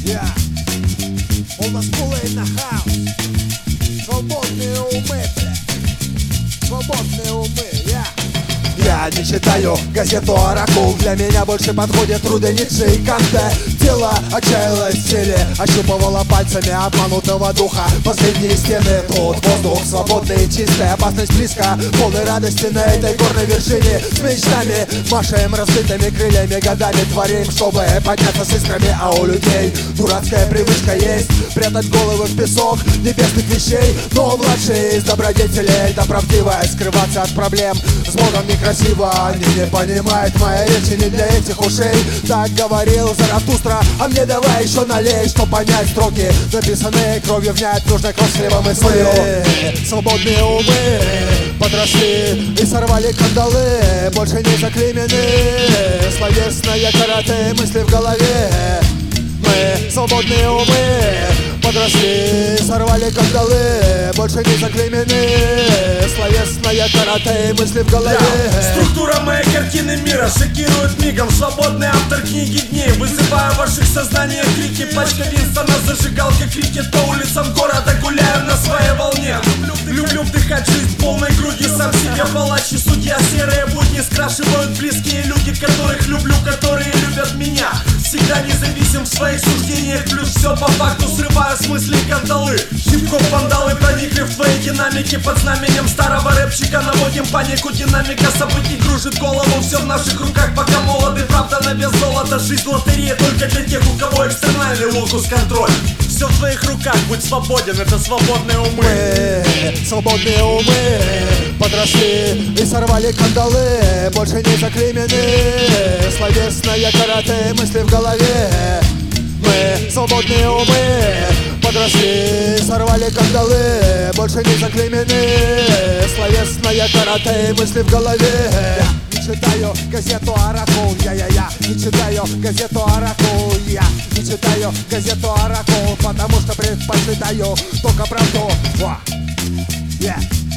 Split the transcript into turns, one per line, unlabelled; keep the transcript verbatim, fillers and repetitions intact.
Yeah. Олдскулы на хаус. Свободные умы, бля. Свободные умы, я. Я не читаю газету «Оракул». Для меня больше подходят труды Ницше и Канте. Тело отчаялось в теле, ощупывало пальцами обманутого духа последние стены. Тут воздух свободный и чистый, опасность близко, полной радости на этой горной вершине. С мечтами машем раскрытыми крыльями, годами творим, чтобы подняться с искрами. А у людей дурацкая привычка есть прятать головы в песок небесных вещей. Но младший из добродетелей, да правдивая, скрываться от проблем с Богом некрасиво. Они не понимают моей речи, не для этих ушей. Так говорил Заратустра, а мне давай еще налей, чтоб понять строки, написанные кровью, внять нужно кровь с хлебом и солью. Свободные умы подросли и сорвали кандалы, больше не заклеймены. Словесное карате, мысли в голове. Мы, свободные умы, подросли, сорвали кандалы, больше не заклеймены. Словесное карате, мысли в голове.
Yeah. Структура моей картины мира шокирует мигом. Свободный автор книги дней, вызывая в ваших сознаниях крики. Пачка Винстона, зажигалка, крикет. По улицам города гуляю на своей волне. Люблю вдыхать жизнь полной грудью, сам себе палач и судья. Серые будни скрашивают близкие люди, которых люблю, которые любят меня. Всегда независим в своих суждениях, плюс все по факту, срывая с мыслей кандалы. Хип-хоп вандалы проникли в твои динамики. Под знаменем старого рэпчика наводим панику. Динамика событий кружит голову, все в наших руках, пока молоды. Правда на вес золота, жизнь лотерея только для тех, у кого экстернальный локус-контроль. Все в твоих руках, будь свободен, это свободные умы.
Мы, свободные умы, подросли и сорвали кандалы, больше не заклеймены. Словесное карате, мысли в голове. Мы, свободные умы, подросли, сорвали кандалы, больше не заклеймены. Словесное карате, мысли в голове. Не читаю газету «Оракул», я-я-я. Не читаю газету «Оракул», я. Не читаю газету «Оракул», потому что предпочитаю только правду. Во. Yeah.